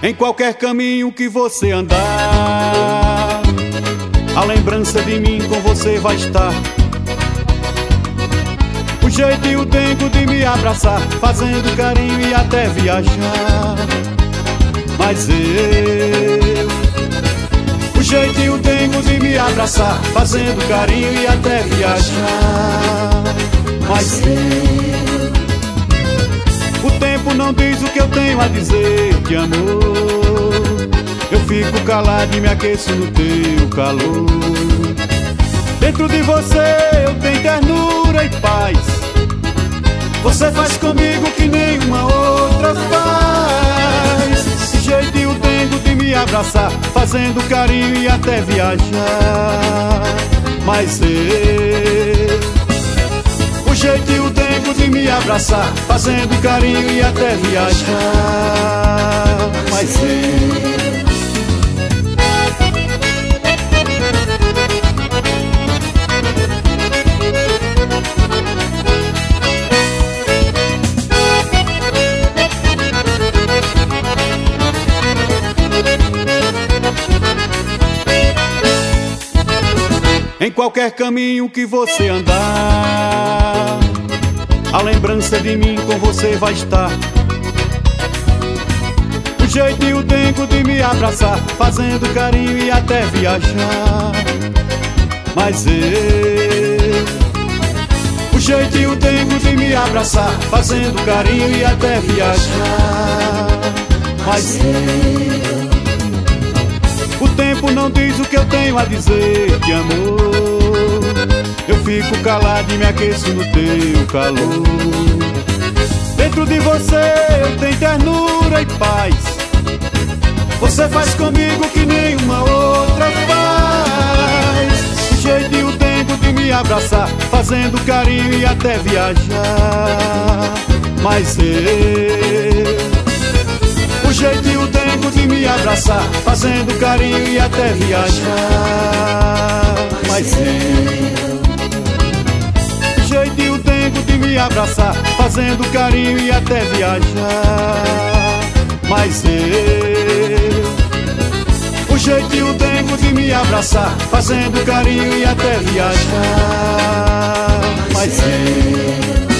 Em qualquer caminho que você andar, a lembrança de mim com você vai estar. O jeito e o tempo de me abraçar, fazendo carinho e até viajar. Mas o jeito e o tempo de me abraçar, fazendo carinho e até viajar. Mas o tempo não diz o que eu tenho a dizer de amor. Eu fico calado e me aqueço no teu calor. Dentro de você eu tenho ternura e paz. Você faz comigo que nenhuma outra faz. Esse jeito e o tempo de me abraçar, fazendo carinho e até viajar. Mas o jeito e o tempo de me abraçar, fazendo carinho e até viajar. Mas em qualquer caminho que você andar, a lembrança de mim com você vai estar. O jeito e o tempo de me abraçar, fazendo carinho e até viajar. Mas o jeito e o tempo de me abraçar, fazendo carinho e até viajar. Mas o tempo não diz o que eu tenho a dizer de amor. Eu fico calado e me aqueço no teu calor. Dentro de você eu tenho ternura e paz. Você faz comigo que nenhuma outra faz. O jeito e o tempo de me abraçar, fazendo carinho e até viajar. Mas o jeito e o tempo de me abraçar, fazendo carinho e até viajar. Mas o jeito e o tempo de me abraçar, fazendo carinho e até viajar. Mas o jeito e o tempo de me abraçar, fazendo carinho e até viajar. Mas